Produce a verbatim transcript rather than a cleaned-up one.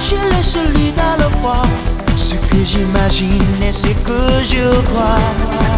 je laisse lui dans le froid. Ce que j'imagine et ce que je crois.